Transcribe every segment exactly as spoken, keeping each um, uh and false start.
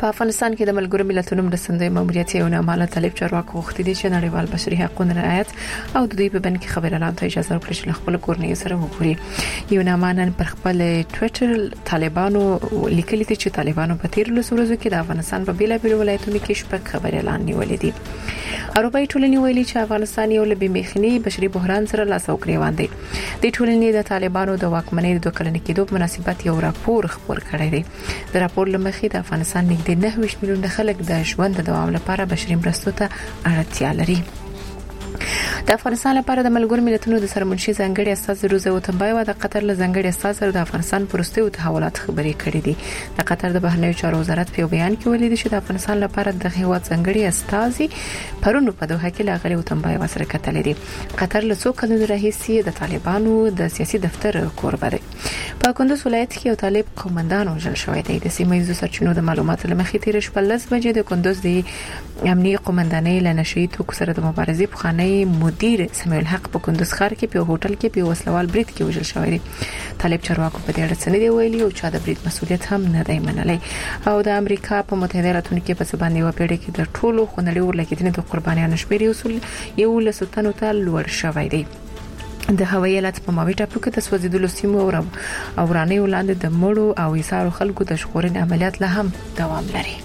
په افغانستان کې د ملګرو ملتونو مرستندوی ماموریت یو نامعلوم طالب چارواکو غوښتي دي چې نړیوال بشري حقوقو رعایت او د دوی په بن کې خبر اعلان ته اجازه ورکړي چې خپل کورنۍ سره وګوري. یو نامعلوم پر خپل ټوئیټر طالبانو لیکلي دي چې طالبانو په تیر لس ورځو کې د افغانستان په بیلابیلو ولایتونو کې شپږ خبر اعلان نیولې دي. اروپאי ټولنې ویلي چې افغانستان یو له بېمخني بشري بحران سره لاس او ګریوان دی. د ټولنې د طالبانو د واکمنۍ د دوه کلنې کېدو په مناسبت یو راپور خبر کړی دی. د راپور لمخې د افغانستان نږدې نهه میلیونه خلک د ژوند د دوام لپاره بشري مرستو ته اړتیا لري. د افغانستان لپاره د ملګرو ملتونو د سرمنشي ځانګړي استازي روزه وتمبای د قطر له ځانګړي استاذ سره د افغانستان پرسته او تحولات خبرې کړې دي. د قطر د بهرنیو چارو وزارت په بیان کې ویلي چې د افغانستان لپاره د هیواد ځانګړي استازي پرونو په دوحه کې لاغلي وتمبای وسره کتلې دي. قطر له څو کلونو راهیسې د طالبانو د سیاسي دفتر کوربه دی. په کندوز ولایت کې یو طالب قومندان وژل شوی دی. د سیمه ییزو سرچینو د معلوماتو لمخې تیر شپه لس بجې د کندوز د امنیه قومندانۍ له نشئی توکو سره د مبارزې پخوانی مدیر سمیع الحق په کندوز ښار کې په هوټل کې په وسلوال برید کې وژل شوی دی. طالب چارواکو په دې اړه څه نه دی ویلي او چا د برید مسؤلیت هم نه دی منلی. او د امریکا په متحده ایالاتونو کې په سبا نیو پیړۍ کې د ټولو خونړیو ورلګیدنې د قربانیانو شمېر اصول یو له ستنو ته لوړ شوی دی. د هوایي حالت په ماوي ټاپو کې د سوځیدلو سیمو او ورانې ولاندې د مړو او ایثارو خلکو د ژغورنې عملیات لا هم دوام لري.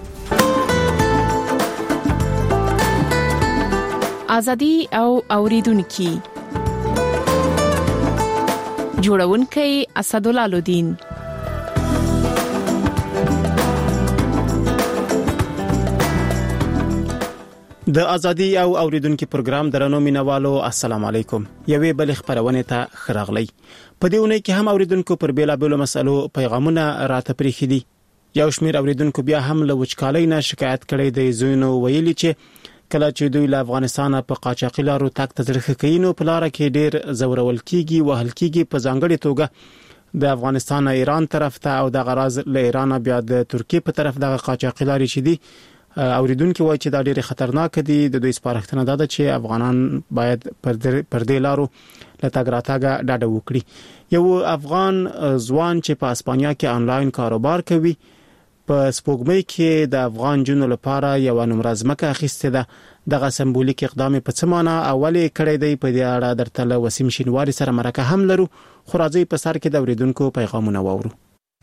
ازادي او اوریدونکو جوړونکي اسدالله الدین. د ازادي او اوریدونکو پروګرام درنو مینوالو السلام علیکم. یوې بل خبرونه ته خراغلی. په دې ونه کې هم اوریدونکو پر بیلابېلو مسلو پیغامونه راته پریخي دي. یو شمیر اوریدونکو بیا هم له وچکالۍ نه شکایت کړي دی. زوینو ویلي چې کله چې دوی له افغانستان په قاچاقي لارو تک تزرخه کینو په لار کې ډیر زورول کیږي وهل کیږي. په ځانګړي توګه د افغانستان ایران طرف ته او د غراز له ایران بیا د ترکیه په طرف د قاچاقي لاري چې دي اوریدونکو وایي چې دا ډېر خطرناک دي. د دوی سپارښتنه ده چې افغانان باید پر دې لارو له تګ راتګه ډاډه وکړي. یو افغان ځوان چې په اسپانیا کې انلاین کاروبار کوي په سپوږمۍ کې د افغان جنو لپاره یو نمره ځمکه اخیسته ده. دغه سمبولیک اقدام په څه معنی اولې کړی دی په دې اړه درته له وسیم شینواری سره مرکه هم لرو. خو راځي په سر کې د اوریدونکو پیغامونه واورو.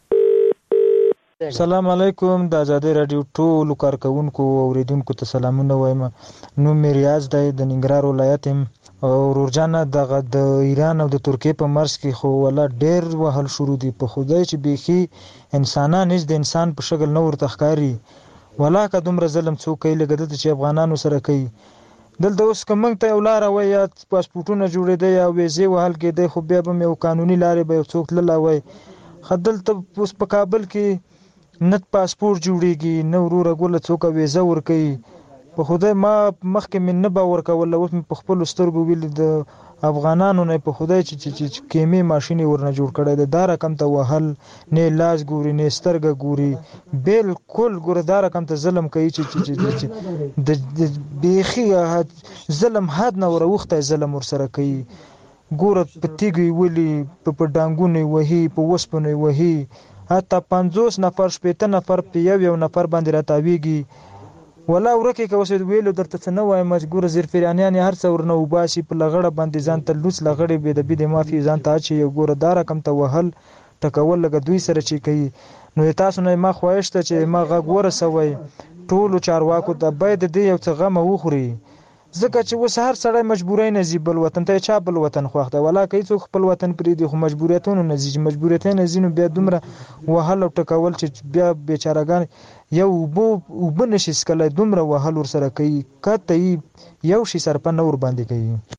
السلام علیکم. د آزادۍ رادیو ټولو کارکونکو او اوریدونکو ته سلامونه وایم. نو مې ریاض دی د ننګرهار ولایت او ورورجانه دغه د ایران او د ترکیه په مرز کې خو ولا ډیر وهل شروع دي. په خدای چې بيخي انسانان هیڅ د انسان په شکل نه ورته ښکاري. ولا که دومره ظلم څوک کوي لکه د چې افغانانو سره کوي. دلته اوس کومنګ ته ولاره وای یا پاسپورتونه جوړېدي یا ویزه وهل کېدي خو بیا به یو قانوني لارې به څوک لاله وای. خدل ته اوس په کابل کې نت پاسپورت جوړیږي نو ورور غول څوک ویزه ور کوي. په خدای ما مخکې من نه باور کول اوس په خپل سترګو ویل د افغانانو نه په خدای چې کیمې ماشيني ورنه جوړ کړي د دار کم ته وهل نه لاس ګوري نه سترګ ګوري بالکل ګوردار کم ته ظلم کوي چې د بيخي ظلم حد نه وروخته ظلم ور سره کوي. ګور په تیګي ولي په ډانګونه وهي په وسپنه وهي حتی پنځوس نفر شپېته نفر په یو یو نفر باندې راتاویږي. ولا ورکه که وسید ویلو درته څنګه وای مجبور زیر فریانیان هر څور نه وباسي په لغړه باندې ځان ته لوس لغړې به د بده مافي ځان ته چې یو ګور دار کم ته وهل ټکول لګ دوی سره چی کوي. نو تاسو نه ما خوښته چې ما غږ ورسوي ټولو چارواکو ته باید دې یو څه غم وخوري. ځکه چې وس هر سړی مجبورای نه زی بل وطن ته چا بل وطن خوښته ولا کوي څوک خپل وطن پرې دي خو مجبوریتونه نه زی مجبوریتونه زینو بیا دومره وهل او ټکول چې بیا بیچارهګان یو بو وبنشي سکله دومره وهل ور سره کوي کته یو شي سرپه نور باندې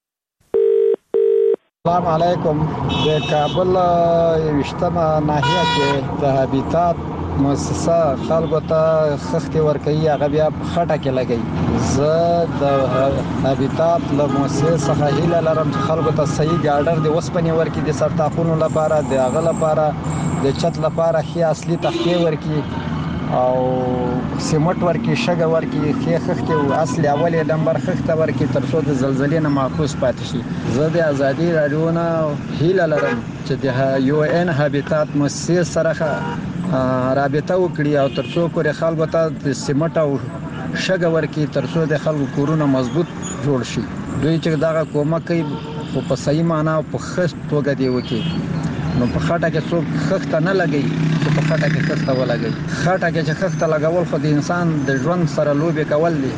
کوي. السلام علیکم. د کابل یوشتمه ناحیه کې د هابیتات مؤسسه خلکو ته خښتې ورکوي هغه بیا خټه کې لګي. زه د هابیتات له مؤسسې څخه هیله لرم چې خلکو ته صحیح ګاډر د وسپنې ورکړي د سرطاقونو لپاره د هغه لپاره د چت لپاره ښې اصلي تختې ورکړي او سیمټ ورکړي شګه ورکړي ښې خښتې او اصلي اولې نمبر خښته ورکړي تر څو د زلزلې نه محفوظ پاتې شي. زه د ازادي رادیو نه هیله لرم چې د یو ان هابیتات مؤسسې سره رابطه وکړي او ترڅو پورې خلکو ته د سیمټ او شګه ورکړي ترڅو د خلکو کورونه مضبوط جوړ شي. دوی چې دغه کومک کوي خو په صحیح معنا او په ښه توګه دی وکړي. نو په خټه کې څوک خښته نه لګي چې په خټه کې خښته ولګي. خټه کې چې خښته لګول خو د انسان د ژوند سره لوبې کول دي.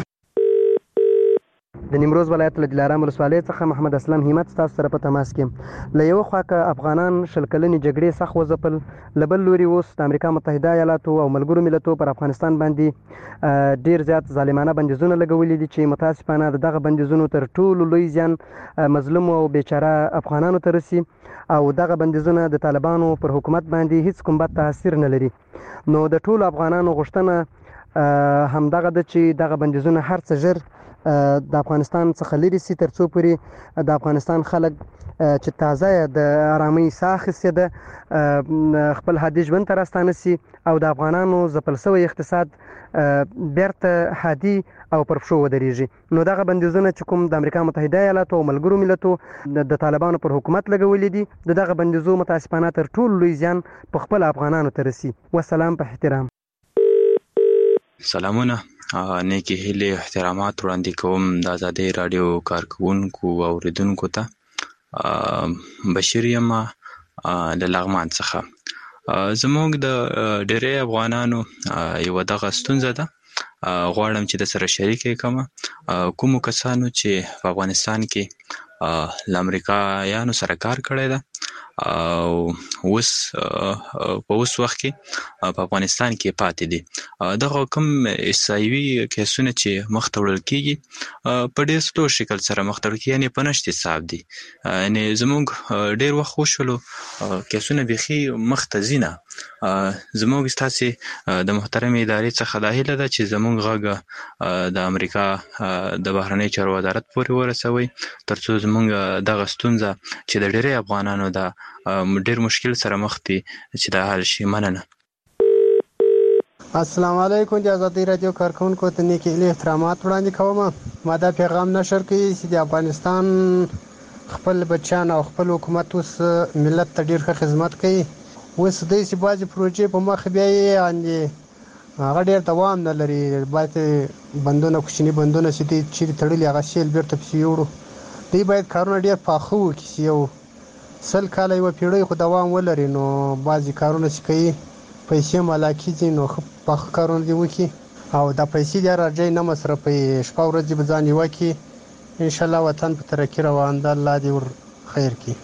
د نیمروز ولایت له دلارام ولسوالۍ څخه محمد اسلام همت تاسو سره په تماس کې. له یو خوا که افغانان شل کلنې جګړې سخت وځپل، له بل لوري اوس د امریکا متحده ایالاتو او ملګرو ملتو پر افغانستان باندې ډیر زیات ظالمانه بندیزونه لګولي دي چې متاسفانه دغه بندیزونو تر ټولو لوی زیان مظلوم او بیچاره افغانانو ته رسي او دغه بندیزونه د طالبانو پر حکومت باندې هیڅ کوم بد تاثیر نه لري. نو د ټولو افغانانو غوښتنه همدغه ده چې دغه بندیزونه هر څه ژر د افغانستان څخه لري سي ترڅو پورې د افغانستان خلک چې تازه د آرامۍ ساه اخیستې ده خپل عادي ژوند ته راستانه سي او د افغانانو ځپل شوی اقتصاد بیرته عادي او پر پښو ودرېږي. نو دغه بندیزونه چې کوم د امریکا متحده ایالاتو او ملګرو ملتو د طالبانو پر حکومت لګولي دي د دغه بندیزو متاسفانه تر ټولو لوی زیان په خپل افغانانو ته رسي. والسلام په احترام. سلامونه، نیکی هیلې احترامات وړاندې کوم د ازادۍ رادیو کارکونکو او اوریدونکو ته. بشیر یم له لغمان څخه. زموږ د ډېری افغانانو یوه دغه ستونزه ده، غواړم چې د سره شریکه کړم. کومو کسانو چې په افغانستان کې له امریکایانو سره کار کړی ده او اوس په اوس وخت کې په افغانستان کې پاتې دي، دغه کوم احصایوي کیسونه چې مخ ته وړل کېږي په ډېر سلو شکل سره مخ ته وړل کېږي، یعنې په نشت حساب دي. یعنې زموږ ډېر وخت وشولو کیسونه بیخي مخ ته ځي نه. زموږ ستاسې د محترمې ادارې څخه دا هیله ده چې زموږ غږ د امریکا د بهرنیو چارو وزارت پورې ورسوئ ترڅو زموږ دغه ستونزه چې د ډېری افغانانو د ډېر مشکل سره مخ دي چې دا حل شي. مننه. السلام علیکم. د ازادۍ رادیو کارکونکو ته نیک هیلې احترامات وړاندې کوم. ما دا پیغام نشر کړی چې د افغانستان خپل بچیان او خپل حکومت اوس ملت ته ډېر ښه خدمت کوي. اوس داسې بعضې پروژې په مخ بیا یې یعنې هغه ډېر دوام نه لري. باید بندونه کوچني بندونه چې دوی چیرې تړلي هغه سیل بېرته پسې یوړو. دوی باید کارونه ډېر پاخه وکړي چې یو سل کاله یوه پیړۍ خو دوام ولري. نو بعضې کارونه چې کوي پیسې مالا کېږي نو ښه پاخه کارونه دې وکړي او دا پیسې دې راځي نه مصرفوي. شپه ورځ دې به ځان یوه کړي. انشاءالله وطن په ترقي روان ده. الله دې ور خیر کړي.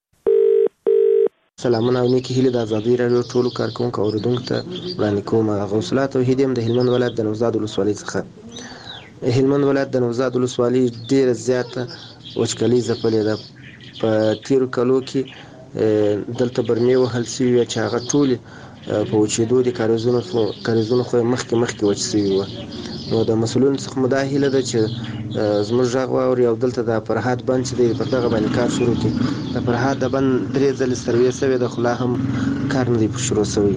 سلامونه او نیکی هیلې د ازادۍ راډیو ټولو کارکونکو او اوریدونکو ته وړاندې کوم. غوث الله توحید یم د هلمند ولایت د نوزاد ولسوالۍ څخه. هلمند ولایت د نوزاد ولسوالۍ ډېره زیاته وچکالي ځپلې ده. په تیرو کالو کې دلته برمې وهل سوي وې چې هغه ټولې په وچېدو دي. کاریزونه خو یې مخکې مخکې وچ سوي وه. نو د مسؤلینو څخه مو دا هیله ده چې زموږ غږ واوري او دلته د فرهاد بند چې دی پر دغه باندې کار شروع کړي. د فرهاد د بند درې ځلې سروې شوې ده خو لا هم کار نه دی شروع شوی.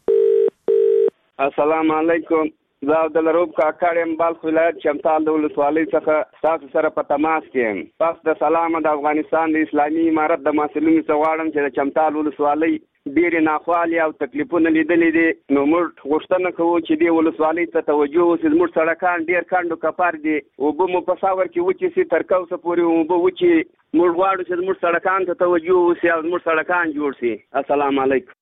السلام علیکم. زه عبدالرؤف کاکړ یم، بلخ ولایت چمتال د ولسوالۍ څخه ستاسو سره په تماس کې یم. پس د سلامه د افغانستان د اسلامي امارت د مسؤلینو څخه غواړم چې د چمتال ولسوالۍ ډېرې ناخوالې او تکلیفونه لیدلې دي. نو موږ غوښتنه کوو چې دې ولسوالۍ ته توجه وشي. زموږ سړکان ډېر کڼ او کپر دي. اوبه مو په ساور کې وچې سي، تر کوسه پورې اوبه وچې. موږ غواړو چې زموږ سړکان ته توجه وشي او زموږ سړکان جوړ شي. السلام علیکم.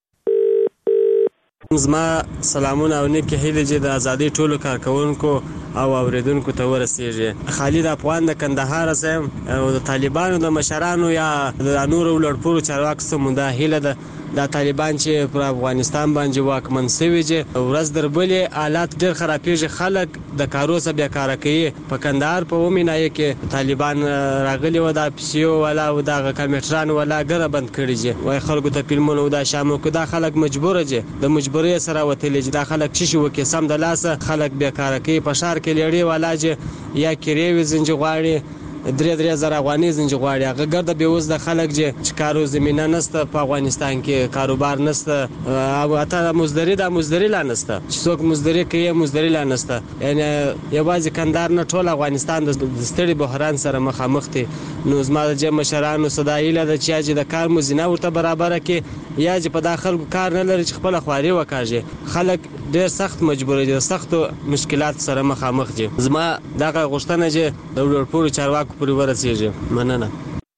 زما سلامونه او نیکې هیلې چې د ازادۍ ټولو کارکونکو او اوریدونکو ته ورسیږي. خالد افغان د کندهار یم او د طالبانو د مشرانو یا د نورو لوړپوړو چارواکو څخه مو دا هیله ده دا طالبان چې پر افغانستان باندې واکمن شوي دي ورځ در بلې حالات ډېر خرابېږي. خلک د کارو څخه بیکاره کوي. په کندهار په اومې ناحیه کې طالبان راغلي وو، دا پیسیو والا او دغه کمپیوټران والا ګره بند کړي دي. وایي خلکو ته فلمونه او دا شامو که دا خلک مجبوره دي د مجبورۍ سره وتلي دي. دا خلک څه شي وکړي؟ سم د لاسه خلک بیکاره کوي. په ښار کې لیړې والا چې یا کرې وي زنجي غواړي درې درې زره افغانۍ زنج غواړي هغه ګرده به اوس د خلک چې کارو زمينه نشته په افغانستان کې کاروبار نشته او اته مزدوري د مزدوري لا نشته چې څوک مزدوري کوي مزدوري لا نشته یعنی یوازې کندهار نه ټول افغانستان د ستړي بحران سره مخامخ دي نو زما د جمع مشرانو صدایله د چې د کار مزینه ورته برابر کې یا چې په داخل کار نه لري چې خپل خواري وکړي خلک ډېر سخت مجبور دي سخت مشکلات سره مخامخ دي زما دغه غوښتنه چې د ورپورو چارواکو پورې ورسیږي مننه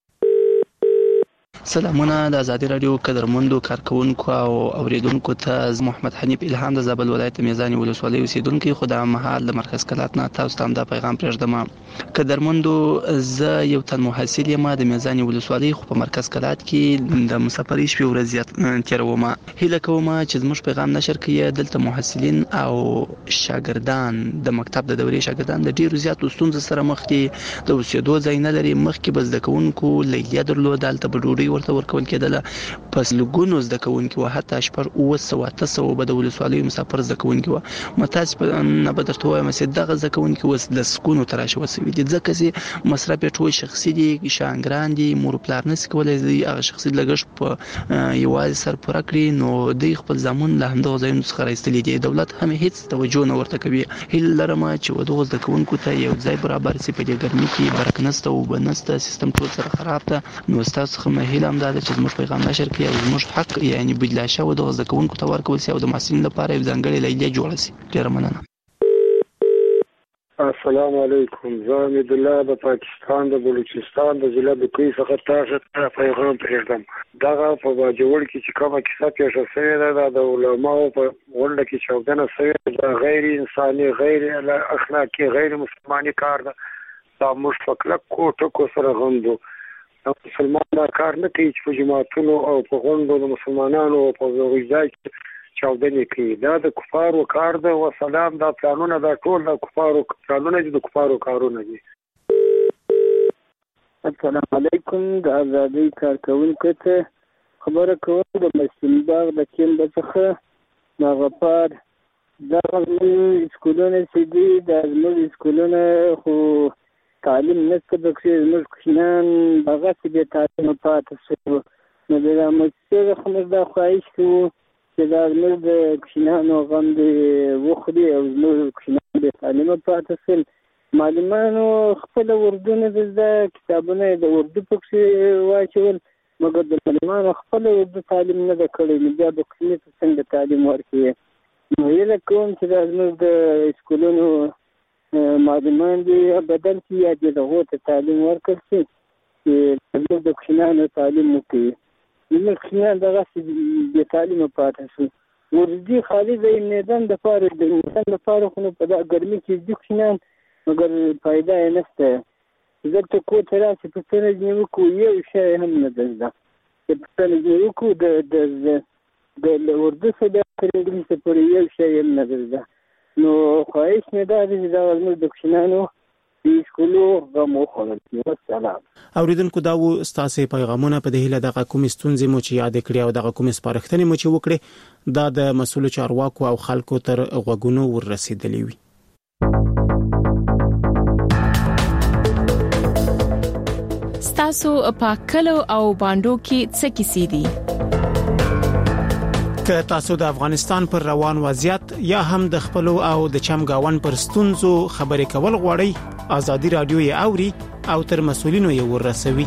سلامونه د ازادي رادیو قدرمندو کارکونکو او اوریدونکو ته محمد حنیف الهام د زابل ولایت میزانی ولسوالۍ اوسیدونکو خدای مهال د مرکز کلات نه تاسو ته د پیغام پرېږدم قدرمندو زه یو تن محصل یم د میزانی ولسوالۍ خو په مرکز کلات کې د مسافرۍ شپې ورځ تیروم هیله کوم چې زموږ پیغام نشر کړئ دلته محصلین او شاګردان د مکتب د دورې شاګردان د ډیرو زیاتو ستونزو سره مخ دي د اوسېدو ځای نه لري مخکې بس د کوونکو لیلیه درلوده دلته په ډوډۍ ورته ورکول کېدله پس لګونو زده کوونکي و حتی شپږ اوه سوه اته سوه به د ولسوالیو مسافر زده کوونکي وو متاسفه نه به درته وایم چې دغه زده کوونکي اوس د سکونو تر راشي وسوي دي ځکه چې مصرف یې ټول شخصي دي شانګران دي مور پلار نشي کولی هغه شخصي لګښت په یوازې سر پوره کړي نو دوی خپل ځامن له همدغه ځایونو څخه راایستلي دي دولت هم هیڅ توجه نه ورته کوي هیله لرم چې دغه زده کوونکو ته یو ځای برابر شي په دې ګرمۍ کې برق نشته اوبه نشته سیستم ټول سره خراب ده نو ستاسو څخه مې هیله هم ده چې زموږ پیغام نشر کړي او زموږ حق یعنی بدلا شوی د زده کوونکو ته ورکول شي او د محصلینو لپاره یو ځانګړی لیلیه جوړه شي ډیره مننه السلام علیکم زه امید الله د پاکستان د بلوچستان د ضلع د کوی څخه تاسو ته پیغام پرېږدم دغه په باجوړ کې چې کومه کیسه پیښه شوې ده د علماو په غونډه کې چاودنه شوې ده غیر انساني غیر اخلاقي غیر مسلماني کار ده دا موږ فکر کوټه کو سره غندو مسلمان دا کار نه کوي چې په جماعتونو او په غونډو د مسلمانانو په ځای کې چاودنې کوي دا د کفارو کار ده و سلام دا پلانونه دا ټول د کفارو پلانونه دي د کفارو کارونه دي السلام علیکم د ازادي کارکونکو ته خبره کوم د مسلم باغ د کیند څخه د غفار دا سکولونه چې دي د زموږ سکولونه خو تعلیم نشته پکې زموږ کوچنیان هغه چې بې تعلیمه پاتې شوي نو د مؤسسې څخه موږ دا خواهش کوو چې دا زموږ د کوچنیانو غم دې وخوري او زموږ کوچنیان بې تعلیمه پاتې شول معلمانو خپله اردو نه زده کتابونه یې د اردو پکې واچول مګر د معلمانو خپله اردو تعلیم نه ده کړی نو بیا به کوچني ته څنګه تعلیم ورکوي نو هیله کوم چې دا زموږ د سکولونو معلمان دي بدل شي یا د هغو ته تعلیم ورکړل شي چې زموږ د کوچنیانو تعلیم وکړي زموږ کوچنیان دغسې بې تعلیمه پاتې شو ورځي خالي د میدان دپاره د انسان دپاره خو نو په دا ګرمي کې دي کوچنیان مګر فایده یې نشته دلته کور ته راشي پوښتنه ځینې وکړو یو شی هم نه ده زده چې پوښتنه ځینې وکړو د اردو څخه بیا تر انګلیسه پورې یو شی هم نه ده زده نو خواهش مې دا دی چې دا زموږ د کوچنیانو د سکولو غم وخوړل شي والسلام اوریدونکو دا و ستاسو پیغامونه په دې هیله دغه کوم ستونزې مو چې یاد کړی او دغه کوم سپارښتنې مو چې وکړي دا د مسؤل چارواکو او خلکو تر غوږونو ورسېدلې وي ستاسو په کلو او باندو کې څه کیسې دي که تاسو د افغانستان پر روان وضعیت یا هم د خپل او د چمګاون پر ستونزو خبرې کول غواړئ ازادي رادیو یې اوري او تر مسؤلینو یې ورسوي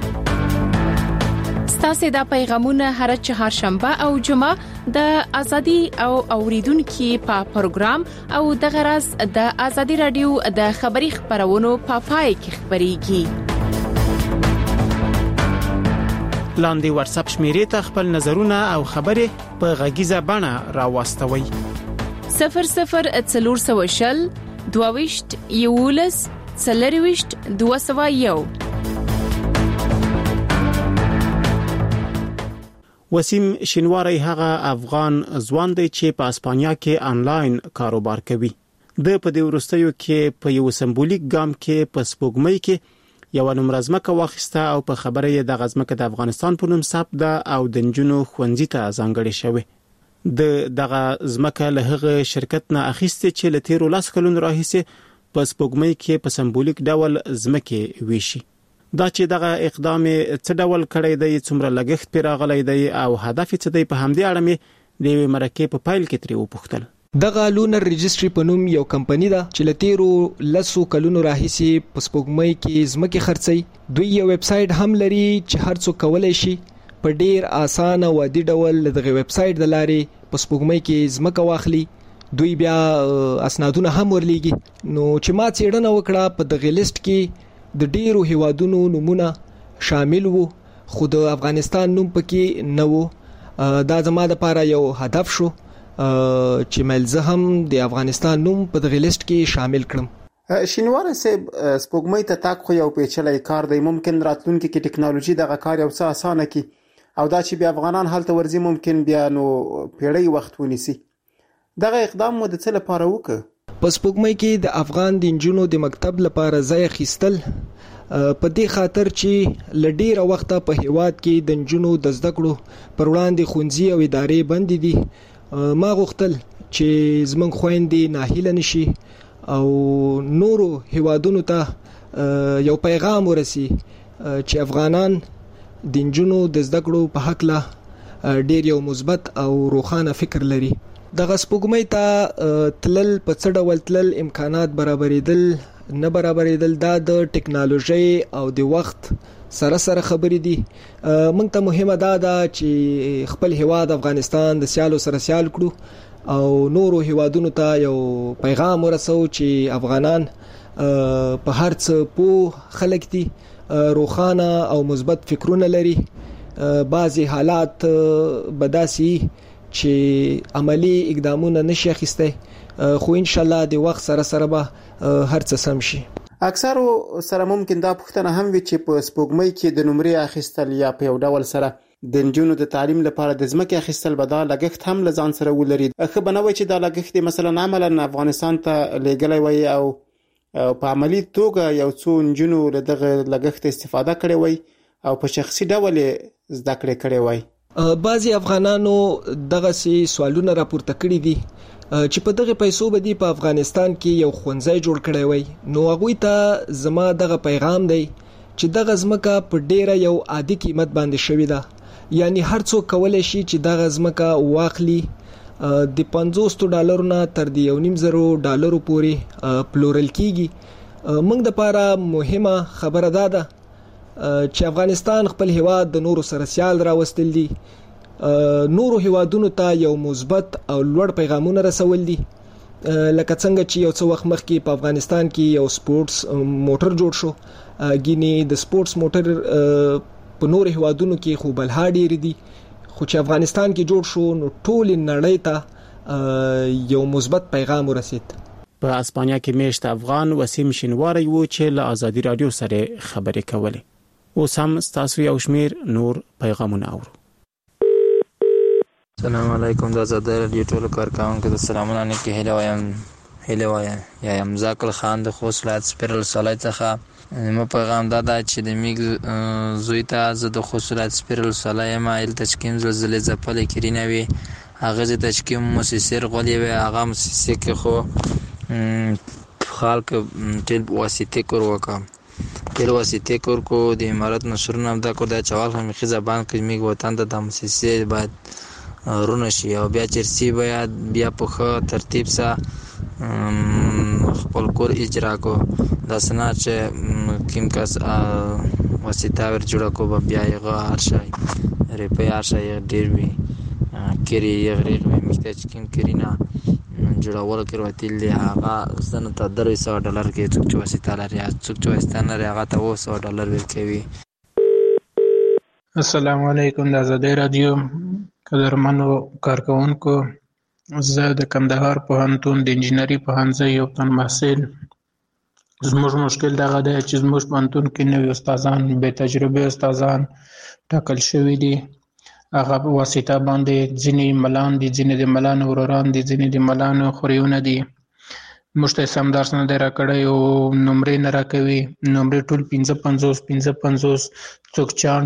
ستاسو د پیغامونه هر چهارشنبه او جمعه د ازادي او اوریدونکو په پروګرام او د غرض د ازادي رادیو د خبري خبرونو په پای کې خبريږي لاندې واتس اپ شمیرې ته خپل نظرونه او خبرې په غږیزه بڼه راوستوي صفر صفر څلور سوه شل دوه یولس څلرويشت دوه سوه یو وسیم شینواری هغه افغان ځوان دی چې په اسپانیا کې انلاین کاروبار کوي د په دې ورستیو کې په یو سمبولیک ګام کې په سپوږمۍ کې یو نمرزمکه واخیسته او په خبره یې د غزمکه د افغانستان په نوم ثبت ده او د نجونو خوندزي ته ځانګړې شوی د دغه زمکه له هغه شرکت نه اخیسته چې له تیرو لاس کلون راهیسه په سپوږمۍ کې په سمبولیک ډول زمکه ویشي دا چې دغه اقدام څه ډول کړی دی، څومره لګښت پرې راغلی دی او هدف څه دی، په همدې اړه مې د یوې مرکې په پیل کې ترې وپوښتل. دغه لونر ريجستري په نوم یو کمپنی ده چې لتیرو لسو کلونو راهیسي په سپوږمۍ کې ځمکې خرڅي. دوی یو ویب سټ هم لري چې هر څوک کولای شي په ډیر اسانه او عادي ډول دغه ویب سټ د لارې په سپوږمۍ کې ځمکه واخلي. دوی بیا اسنادونه هم ورلېږي. نو چې ما څېړنه وکړه په دغه لیست کې د ډیرو هیوادونو نمونه شامل وو، خو د افغانستان نوم پکې نه وو. دا زما لپاره یو هدف شو چې ملزه هم د افغانستان نوم په دغه لیست کې شامل کړم. شینواره صاحب، سپوږمۍ ته تاک خو یو پیچلی کار دی. ممکن راتلونکي کې ټکنالوژي دغه کار یو څه اسانه کی او دا چې بیا افغانان هلته ورځي ممکن بیا نو پیړۍ وخت ونیسي. دغه اقدام مو د څه لپاره وکړ؟ په سپوږمۍ کې د افغان د انجونو د مکتب لپاره ځای اخیستل په دې خاطر چې لډیره وخته په هیواد کې د انجونو د زده کړو پر وړاندې ښوونځي او ادارې بند دي. ما غوښتل چې زمونږ خويندې ناهیله نشي او نورو هیوادونو ته یو پیغام ورسي چې افغانان د انجونو د زده کړو په حق له ډیر یو مثبت او روښانه فکر لري. دغه سپوږمۍ ته تلل په څه ډول تلل، امکانات برابرېدل نه برابرېدل، دا د ټکنالوژي او د وخت سره سره خبرې دي. موږ ته مهمه دا ده چې خپل هیواد افغانستان د سیالو سره سیال کړو او نورو هیوادونو ته یو پیغام ورسو چې افغانان په هر څه پوه خلک دي، روښانه او مثبت فکرونه لري. بعضی حالات بداسي چې عملی اقدامونه نشي اخیسته، خو ان شاء الله د وخت سره سره به هر څه سم شي. اکثر سره ممکن دا پوښتنه هم وي چې په سپوږمۍ کې د نمرې اخیستل یا په یو ډول سره د نجونو د تعلیم لپاره د ځمکې اخیستل به دا لګښت هم لزان سره ولري. ښه بنوي چې دا لګښت مثلا عملاً افغانستان ته لېږلی وي او په عملی توګه یو څو نجونو له دغه لګښت استفاده کړې وي او په شخصي ډول زده کړې کړې وي. بعضی افغانانو دغه سي سوالونه راپورته کړي دي چې په دغه پیسو باندې په افغانستان کې یو خونځای جوړ کړی وي. نو هغه ته زما دغه پیغام دی چې دغه ځمکه په ډیره یو عادي قیمت باندې شوې ده، یعنی هر څوک کولای شي چې دغه ځمکه واخلي. د پنځوس ډالرو نه تر د یو نیم زرو ډالرو پورې پلورل کیږي. موږ د لپاره مهمه خبره ده ده چې افغانستان خپل هیواد د نورو سره سیال راوستل دي، نورو هیوادونو ته یو مثبت او لوړ پیغامونه رسول دي. لکه څنګه چې یو څو وخت مخکې په افغانستان کې یو سپورتس موټر جوړ شو، ګینه د سپورتس موټر په نورو هیوادونو کې خو بلها ډیر دي، خو چې افغانستان کې جوړ شو نو ټول نړۍ ته یو مثبت پیغام ورسید. په اسپانیا کې میشت افغان وسیم شینواری وو چې له ازادي رادیو سره خبرې کولې. اوس هم تاسو یو شمیر نور پیغامونه اورو. السلام علیکم، د ازادي رادیو ټول کارکونکو ته سلامونه. نه کې هله وایم هله وایم یا یم زاکل خان د خوشلات سپیرل سولای څخه. مو پیغام دادا چې د میګ زوی ته زه د خوشلات سپیرل سولای ما ال تشکیم زلزلې زپل کړینوي. هغه د تشکیم مؤسسه غولې وي، هغه مؤسسه کې خو خلک تل واسطه کور وکم تل واسطه کور کو د امارات نشرونه دا کو دا چوال هم خي زبان کې میګ وطن ته د مؤسسه بعد رونه شي او بیا چرسي بیا بیا په ترتیب سره خپل کور اجرا کو دا سنا چې کیم کس واسطه ور جوړ کو بیا یې هر شي ریپې هر شي ډیر وی کری یغریغ میکته چې کیم کرینا جوړول کړو تل دی هغه سن ته درې سوه ډالر کې څوک چې واسطه لري څوک چې واسطه نه لري هغه ته اوه سوه ډالر ورکوي. السلام علیکم، د ازادي رادیو قدرمنو کارکونکو، زه د کندهار پوهنتون د انجینري پوهنځي یو تن محصل. زموږ مشکل دغه دی چې زموږ پوهنتون کې نوي استادان بې تجربه استادان ټاکل شوي دي. هغه په واسطه باندې ځینې ملان دي، ځینې د ملانو وروران دي، ځینې د ملانو خوریونه دي. موږ ته سم درس نه دی راکړی او نمرې نه راکوي. نمرې ټول پنځه پنځوس پنځه پنځوس څوک چانس.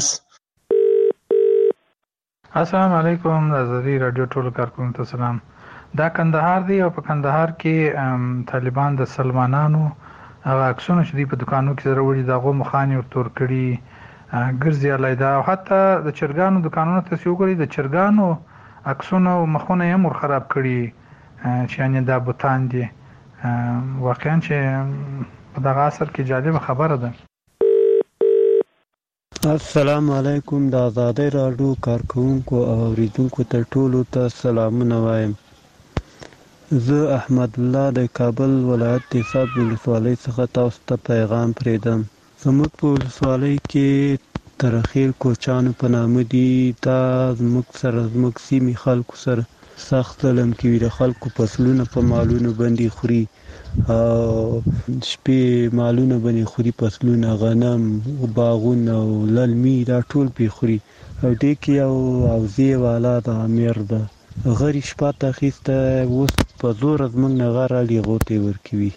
السلام علیکم، د ازادي رادیو ټول کارکونکو ته سلام. دا کندهار دی او په کندهار کې طالبان د سلمانانو هغه عکسونه چې دوی په دکانو کې سره وړي دغه مخاني ورتور کړي ګرځي علیدا او حتی د چرګانو دکانونو ته سی وګوري د چرګانو عکسونه او مخونه یې مور خراب کړي چې یعنی دا بوتان دي واقعا چې په دغه اثر کې جالب خبره ده. السلام علیکم. د آزادۍ راډیو کارکونکو او اوریدونکو ته ټولو ته سلامونه وایم. زه احمد الله د کابل ولایت د حساب ولسوالۍ څخه تاسو ته پیغام پرېږدم. زموږ په ولسوالۍ کې ترخیل کوچانو په نامه دي. دا زموږ سره زموږ سیمې خلکو سره سخت ظلم کوي. د خلکو فصلونه په مالونو باندې خوري او شپې مالونه باندې خوري، فصلونه، غنم، باغونه او للمي دا ټول پې خوري. او دې کې یو اوزې والا د امیر ده غري شپه ته اخیسته، اوس په زور زموږ نه غر اړي غوتې ورکوي.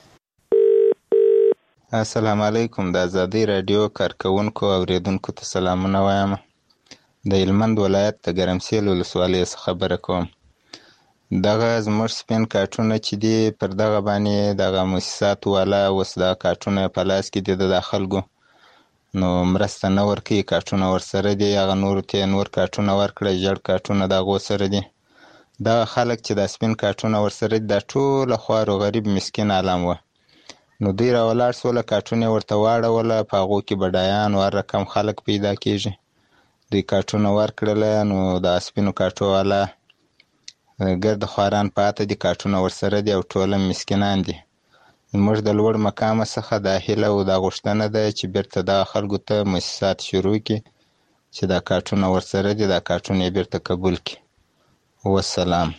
السلام علیکم. د آزادۍ راډیو کارکونکو او اوریدونکو ته سلامونه وایم. د هلمند ولایت د ګرمسیل ولسوالۍ څخه خبره کوم. دغه زموږ سپین کارټونه چې دي پر دغه باندې دغه مؤسساتو والا اوس دغه کارټونه په لاس کې دي د خلکو، نو مرسته نه ورکوي. کارټونه ورسره دي، هغه نورو ته نور کارټونه ورکړه، ژړ کارټونه د هغو سره دي. دغه خلک چې د سپین کارټونه ورسره دي دا ټوله خوار و غریب مسکین عالم وه. نو دوی راولاړ سوله، کارټونه ورته واړوله، په هغو کې بډایان او هر رقم خلک پیدا کېږي. دوی کارټونه ورکړله، نو د سپینو کارټو والا ګرد خواران پاته دي، کارټونه ورسره دي او ټوله مسکینان دي. موږ د لوړ مقامه څخه دا هیله او دا غوښتنه ده چې بیرته دغه خلکو ته مؤسسات شروع کړي چې دا کارټونه ورسره دي، دا کارټونه یې بیرته قبول کړي. والسلام.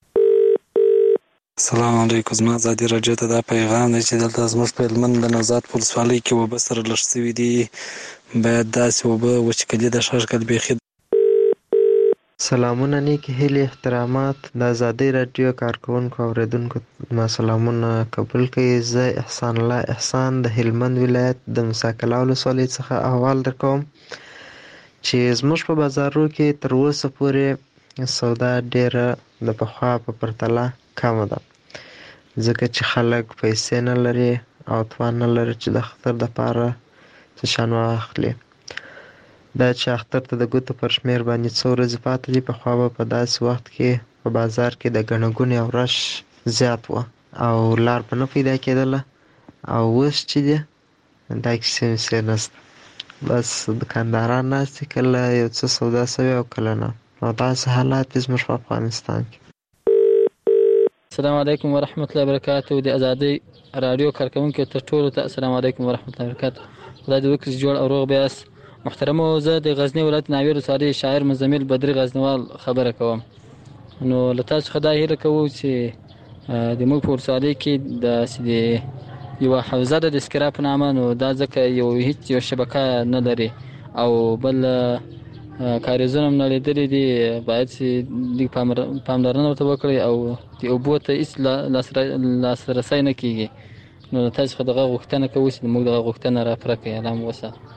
السلام علیکم. زما ازادي راډیو ته دا پیغام دی چې دلته زموږ په هلمند د نوزاد په ولسوالۍ کې اوبه سره لږ شوي دي، باید داسې اوبه وچکلي د ښه ښکل بیخي. سلامونه، نیکی هیلې، احترامات. د آزادۍ راډیو کارکونکو او اوریدونکو ما سلامونه قبول کړئ. زه احسان الله احسان د هلمند ولایت د موسی کلا ولسوالۍ څخه احوال درکوم چې زموږ په بازارو کې تر اوسه پورې سودا ډېره د پخوا په پرتله کمه ده، ځکه چې خلک پیسې نه لري او توان نه لري چې د اختر دپاره څه شیان واخلي. دا چې اختر ته د ګوتو پر شمېر باندې څو ورځې پاتې دي، پخوا به په داسې وخت کې په بازار کې د ګڼه ګوڼې او رش زیات وه او لار به نه پیدا کېدله. او اوس چې دی دا کیسې ویسې نشته، بس دکانداران ناست دي، کله یو څه سودا شوې او کله نه. او داسې حالات دي زموږ په افغانستان کې. السلام علیکم ورحمت الله وبرکاتو. د آزادۍ راډیو کارکونکو ته ټولو ته السلام علیکم ورحمت الله وبرکاتو. خدای دې وکړي جوړ او روغ بیاست. محترمو، زه د غزنی ولایت ناوې ولسوالۍ شاعر مزمل بدري غزنوال خبره کوم. نو له تاسو څخه دا هیله کوو چې د موږ په ولسوالۍ کې داسې یوه حوزه ده د اسکرا په نامه، نو دا ځکه یو هیڅ یو شبکه نه لري او بل کاریزونه هم نه لیدلي دي، باید چې لږ پاملرنه ورته وکړئ او د اوبو ته هېڅ لاسرسی نه کېږي. نو له تاسو څخه دغه غوښتنه کوو چې موږ دغه غوښتنه راپوره کړئ. الله مو وساتي.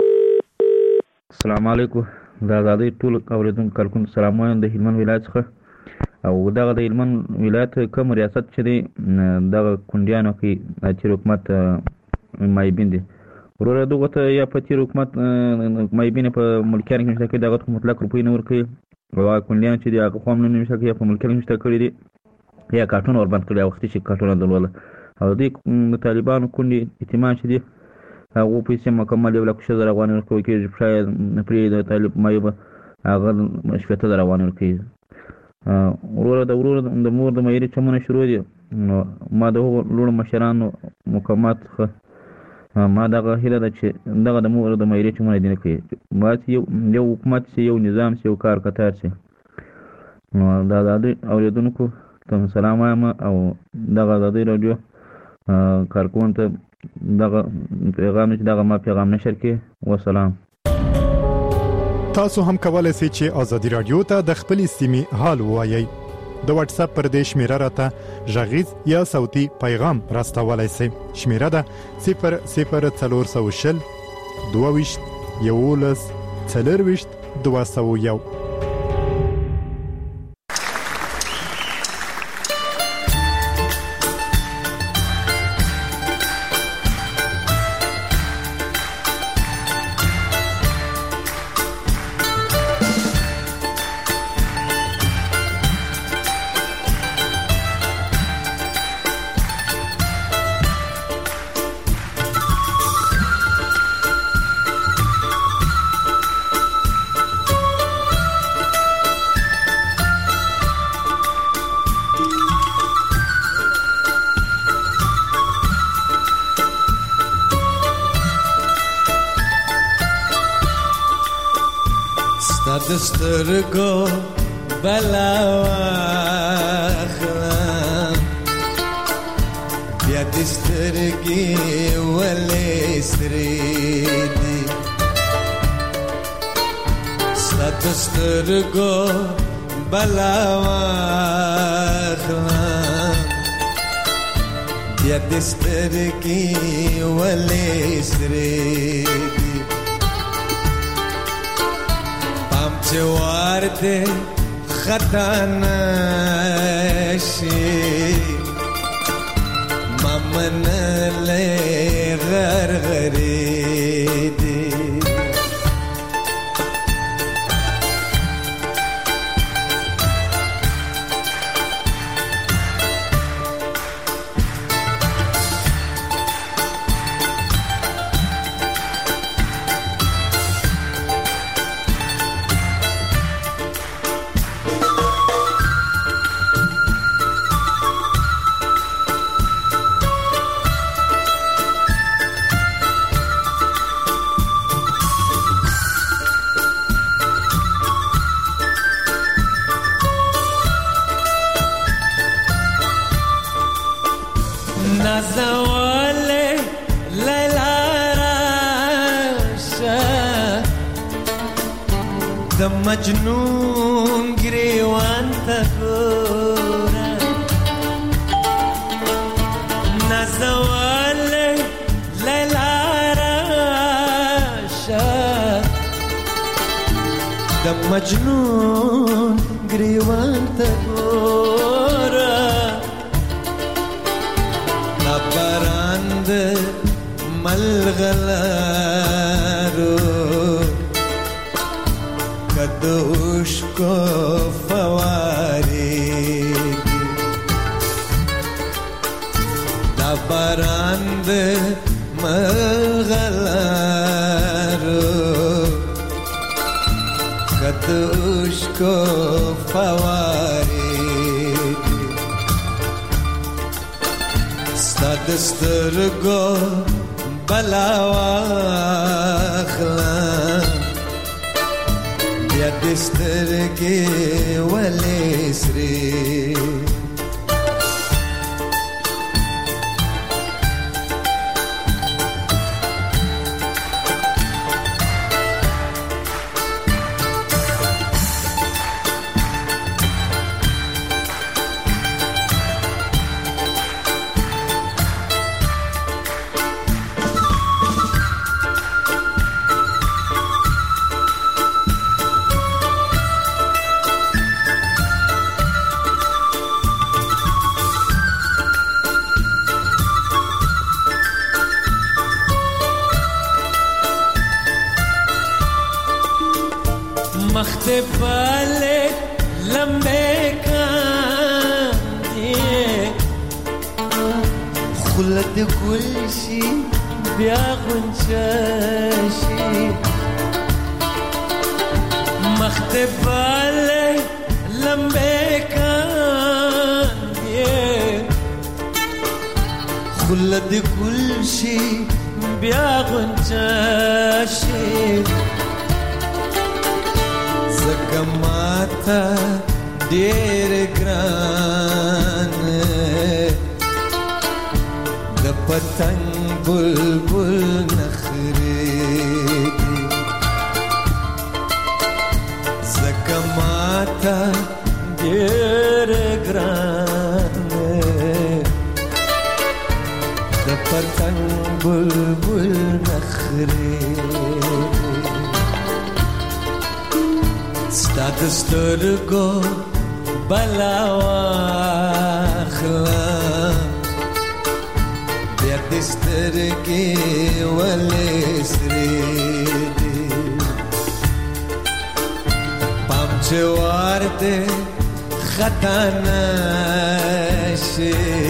السلام علیکم. د آزادۍ ټولو اوریدونکو کارکونکو سلام وایم د هلمند ولایت څخه. او دغه د هلمند ولایت کوم ریاست چې دی دغه کونډیانو کې د تېر حکومت مایبین دي. وروره دغو ته یا په تېر حکومت مایبین په ملکیانو کې مشته کړي، دغه ته مطلق روپۍ نه ورکوي، او هغه کونډیان چې دي هغه خو هم نه مشته کړي، یا په ملکیانو کې مشته کړي دي یا کارټونه وربند کړي، وختي چې کارټونه درلوده. او دوی د طالبانو کونډې یتیمان چې دي هغو پیسې مکمل یو لک شل زره افغانۍ ورکول کېږي، شاید پرې د طالب مایو به هغه شپېته زره افغانۍ ورکوي. وروره د ورور د مور د معیاري چمونه شروع دي، نو ما د هغو لوړو مشرانو مقامات څخه ما دغه هیله ده چې دغه د مور د معیاري چمونه دې نه کوي، باید یو یو حکومت شي، یو نظام شي، یو کار کتار شي. نو د آزادۍ اورېدونکو ته سلام وایم او دغه آزادۍ راډیو کارکوونکو ته دغه پیغام چې دغه ما پیغام نشر کړي. والسلام. تاسو هم کولای شئ چې آزادۍ رادیو ته د خپل سیمې حال ووایئ. د واتس اپ پر دې شمیره راته غږیز یا صوتي پیغام راستولای شئ. شمیره ده صفر صفر څلور سوه شل دوه ویشت یولس څلرویشت دوه سوه یو. ستا د سترګو بلا واخلم بیا د سترګې ولې سرې دي ستا د سترګو بلا واخلم بیا د سترګې ولې سرې دي پام چې ورته خطا نشي ممن له غرغرې دي مجنون گریوان تا گورا نزوال لیلا راشا دا مجنون گریوان تا گورا نبراند ملغلارو کدوش کو فواری دا باراند مغلارو کدوش کو فواری ستا دسترگو بلا واخلم یا دسترگی ولی سری مخته پاله لمبه کاندی خلد گلشی بیا غنچشی مخته پاله لمبه کاندی خلد گلشی بیا غنچشی زکماتا دیر گران د پتنگ بلبل نخریدی زکماتا دیر گران د پتنگ بلبل نخریدی ستا دسترگو بلا واخلم بیا دسترگی ولی سریدی پام چه وارده خطا نشی